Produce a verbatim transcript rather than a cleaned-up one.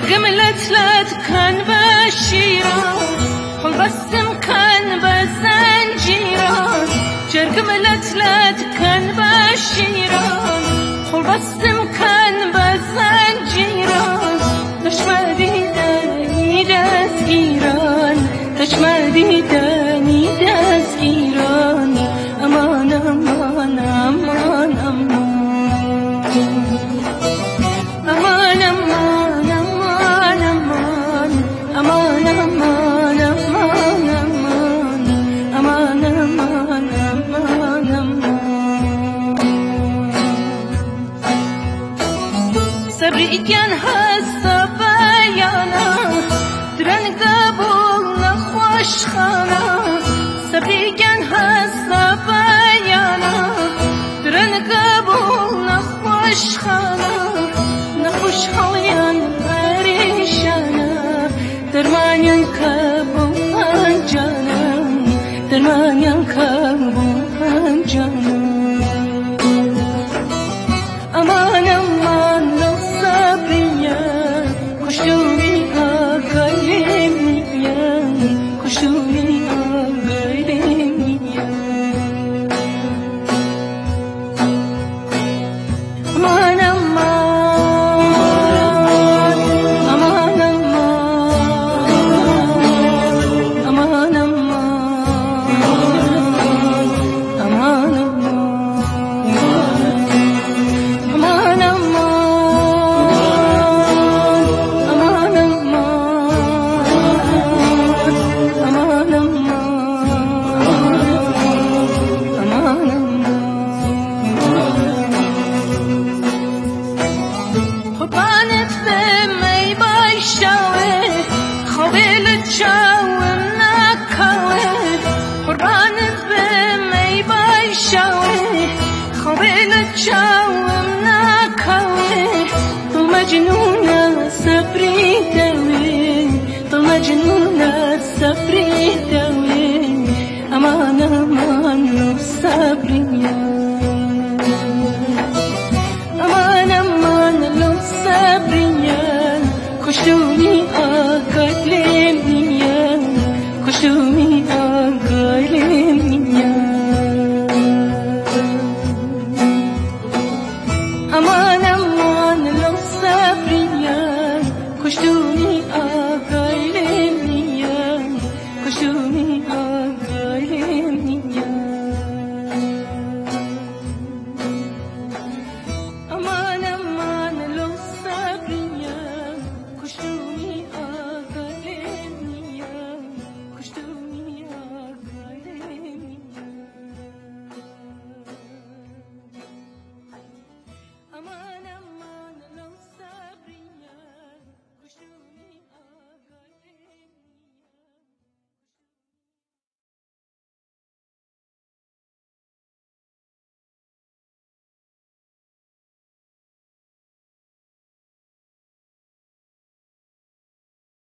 جرقم لتلت كان بشيران حل بسم كان بزنجيران جرقم لتلت كان بشيران حل بسم كان بزنجيران تشمدي داني داس إيران تشمدي داني داس إيران أمان أمان أمان أمان أمان أمان أمان أمان أمان أمان أمان أمان أمان أمان صبري كان هسا بيانا درن قبول خوش خانا صبري كان هسا بيانا درن قبول خوش خانا نخوش حاليان پریشانا درمانیان کبوان جانا درمانیان کبوان جانا امان امان لو صبریا کشتوری آگایم میان کشتوری آگایم میان امان مجنونة صبري دوي طل مجنونة صبري دوي أمان أمان صبري